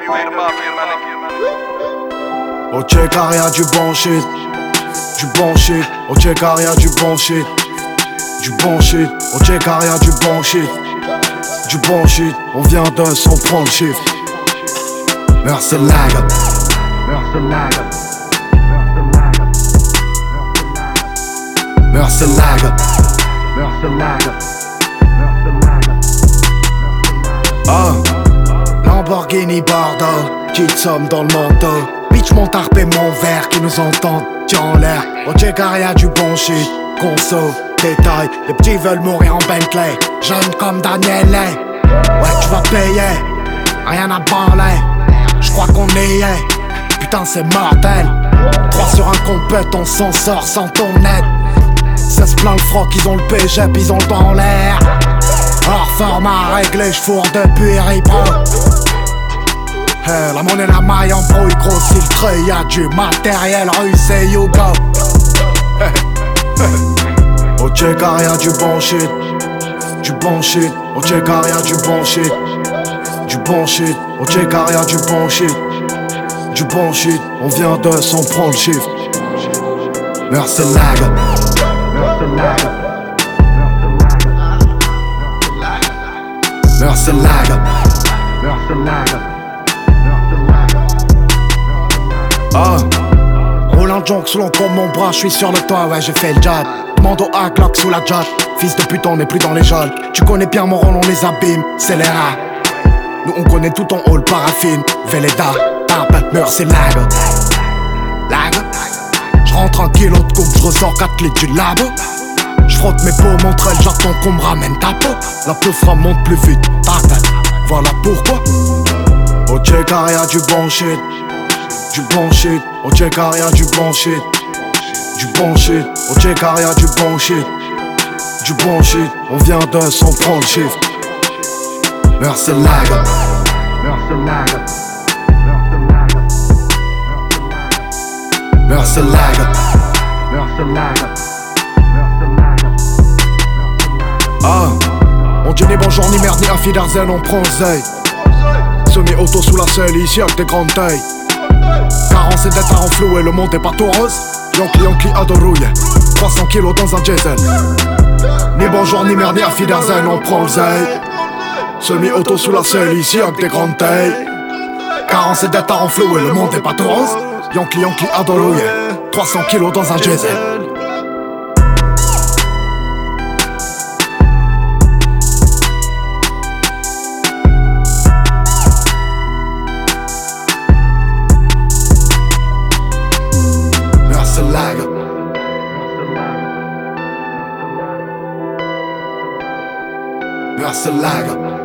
Au check-out y'a du bon shit. Du bon shit. Au check-out y'a du bon shit. Du bon shit. Au check-out y'a du bon shit. Du bon shit. On vient de son prendre shift. Merci lag. Merci lag. Merci lag. Merci lag. Ah, Lamborghini Bordeaux, qui sommes dans le manteau. Bitch mon tarp et mon verre qui nous entendent, tiens en l'air. Au check-out y'a du bon shit, conso, détail. Les petits veulent mourir en Bentley, jeune comme Daniel Lay. Ouais tu vas payer, rien à branler. J'crois qu'on y est, putain c'est mortel. 3 sur un compète, on s'en sort sans ton aide. 16 plein le froc, ils ont le PGEP, ils ont le temps en l'air. Hors format réglé, j'fourre depuis Ripro. La monnaie, la maille en brouille, gros filtré, y'a du matériel russe et Yugo. Au check-out y'a du bon shit. Du bon shit. Au check-out y'a du bon shit. Du bon shit. Au check-out y'a du bon shit. Du bon shit. On vient de s'en prendre le shift. Merci lag. Merci lag. Merci lag. Merci lag. Ah, roulant junk sous l'encre mon bras, j'suis sur le toit, ouais j'ai fait le job. Demande au hack, lock sous la job. Fils de pute, on n'est plus dans les geôles. Tu connais bien mon rôle, on les abîme, c'est les rats. Nous on connaît tout en hall, paraffine, Véleda, tape, mur, c'est lag. Lag. J'rentre un kilo de coupe, j'ressors 4 litres du labo. J'frotte mes peaux, montre elle, j'attends qu'on me ramène ta peau. La peau monte plus vite, tape, voilà pourquoi. Au check-out y'a du bon shit. Du bon shit, au check-out y'a du bon shit. Du bon shit, au check-out y'a du bon shit. Du bon shit, on vient de s'en prendre le shift. Merci lag. Merci lag. Merci lag. Merci lag. Ah, on dit ni bonjour ni merde ni affi d'Arzen, on prend le zèle. Semi-auto sous la selle, ici avec des grandes tailles. Carence et d'être à renflouer, le monde est pas tout rose. Yankee à de rouille, 300 kilos dans un diesel. Ni bonjour ni merde ni affi d'Arzen, on prend le zèle. Semi-auto sous la selle, ici avec des grandes tailles. Carence et d'être à renflouer, le monde est pas tout rose. Yankee à de rouille, 300 kilos dans un diesel. Merci lag.